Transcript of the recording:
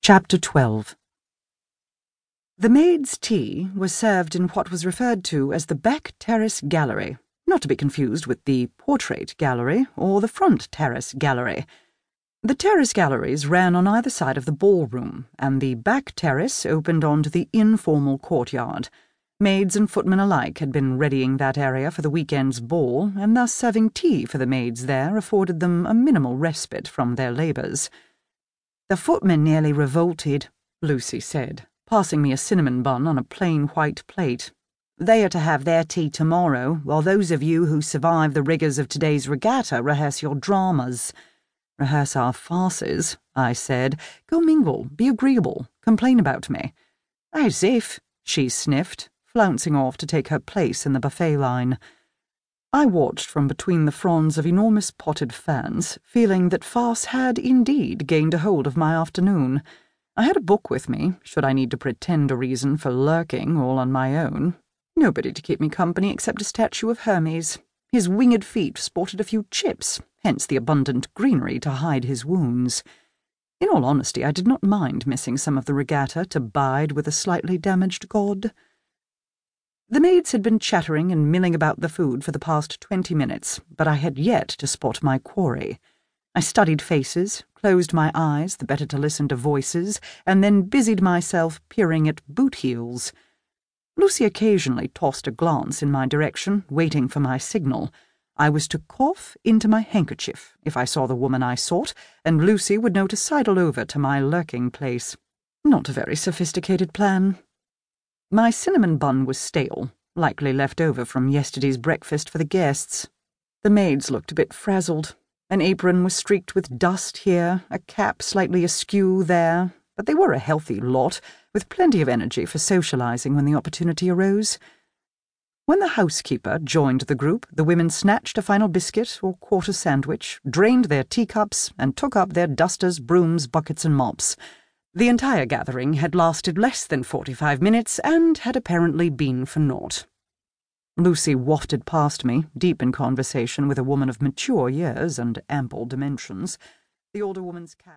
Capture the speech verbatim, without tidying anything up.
Chapter twelve. The maid's tea was served in what was referred to as the back terrace gallery, not to be confused with the portrait gallery or the front terrace gallery. The terrace galleries ran on either side of the ballroom, and the back terrace opened onto the informal courtyard. Maids and footmen alike had been readying that area for the weekend's ball, and thus serving tea for the maids there afforded them a minimal respite from their labours. "The footmen nearly revolted," Lucy said, passing me a cinnamon bun on a plain white plate. "They are to have their tea tomorrow, while those of you who survive the rigours of today's regatta rehearse your dramas." "Rehearse our farces," I said. "Go mingle, be agreeable, complain about me." "As if," she sniffed, flouncing off to take her place in the buffet line. I watched from between the fronds of enormous potted fans, feeling that farce had indeed gained a hold of my afternoon. I had a book with me, should I need to pretend a reason for lurking all on my own. Nobody to keep me company except a statue of Hermes. His winged feet sported a few chips, hence the abundant greenery to hide his wounds. In all honesty, I did not mind missing some of the regatta to bide with a slightly damaged god. The maids had been chattering and milling about the food for the past twenty minutes, but I had yet to spot my quarry. I studied faces, closed my eyes the better to listen to voices, and then busied myself peering at boot heels. Lucy occasionally tossed a glance in my direction, waiting for my signal. I was to cough into my handkerchief if I saw the woman I sought, and Lucy would know to sidle over to my lurking place. Not a very sophisticated plan. My cinnamon bun was stale, likely left over from yesterday's breakfast for the guests. The maids looked a bit frazzled. An apron was streaked with dust here, a cap slightly askew there, but they were a healthy lot, with plenty of energy for socializing when the opportunity arose. When the housekeeper joined the group, the women snatched a final biscuit or quarter sandwich, drained their teacups, and took up their dusters, brooms, buckets, and mops. The entire gathering had lasted less than forty-five minutes and had apparently been for naught. Lucy wafted past me, deep in conversation with a woman of mature years and ample dimensions. The older woman's cat